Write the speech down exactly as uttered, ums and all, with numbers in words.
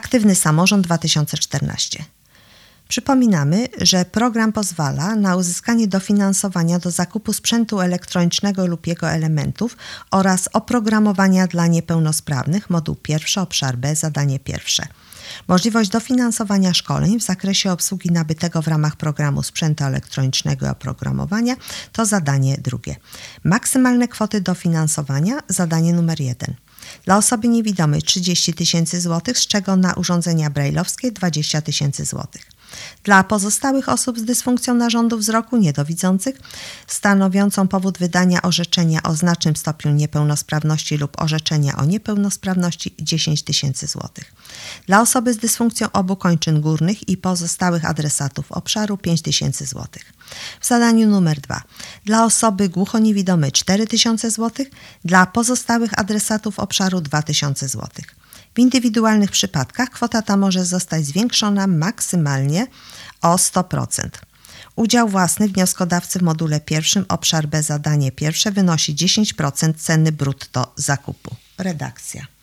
Aktywny Samorząd dwa tysiące czternaście. Przypominamy, że program pozwala na uzyskanie dofinansowania do zakupu sprzętu elektronicznego lub jego elementów oraz oprogramowania dla niepełnosprawnych, moduł pierwszy, obszar B, zadanie pierwsze. Możliwość dofinansowania szkoleń w zakresie obsługi nabytego w ramach programu sprzętu elektronicznego i oprogramowania to zadanie drugie. Maksymalne kwoty dofinansowania, zadanie numer jeden. Dla osoby niewidomej trzydzieści tysięcy złotych, z czego na urządzenia brajlowskie dwadzieścia tysięcy złotych. Dla pozostałych osób z dysfunkcją narządu wzroku niedowidzących, stanowiącą powód wydania orzeczenia o znacznym stopniu niepełnosprawności lub orzeczenia o niepełnosprawności dziesięć tysięcy złotych. Dla osoby z dysfunkcją obu kończyn górnych i pozostałych adresatów obszaru pięć tysięcy złotych. W zadaniu numer dwa. Dla osoby głuchoniewidomej cztery tysiące złotych, dla pozostałych adresatów obszaru dwa tysiące złotych. W indywidualnych przypadkach kwota ta może zostać zwiększona maksymalnie o sto procent. Udział własny wnioskodawcy w module pierwszym, obszar B, zadanie pierwsze wynosi dziesięć procent ceny brutto zakupu. Redakcja.